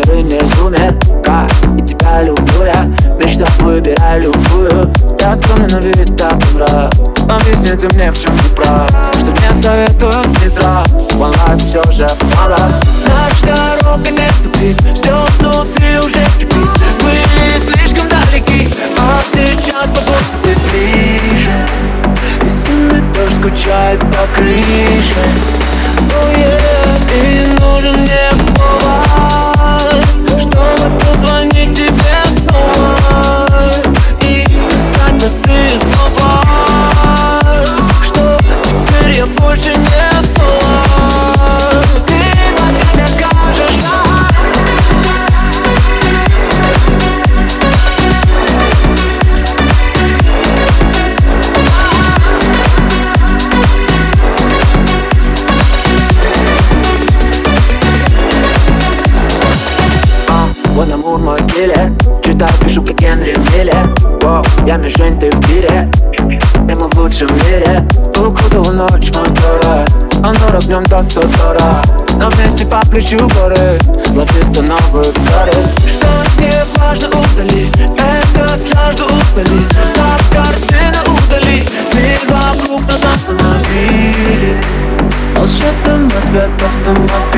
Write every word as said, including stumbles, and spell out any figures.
пустыне сумерка, и тебя люблю я. В мечтах выбирай любую. Я скромный, но вид так мрак. Объясни ты мне, в чем ты прав, что мне советуют не зря. One life все же мало. Наша дорога не тупик, все внутри уже кипит. Были слишком далеки, а сейчас побудь ты ближе. И сильный дождь скучает по крыше. Oh yeah, и нужен мне повод, чтобы позвонить тебе снова и сказать простые слова, что теперь я больше не соло. Ты на меня скажешь да. Вон Амур, мой киллер. Читаю, пишу, как Генри Миллер. Воу, я Мишень, ты в тире. И мы в лучшем мире. Укутала ночь, мой город. Он дорог, в нем так кто дорог. Но вместе по плечу горы. Ловисты новых старых. Что не важно, удали. Этот жажду удали. Так картина удали. Мир вокруг нас остановили. Молчат, там разбят автомат.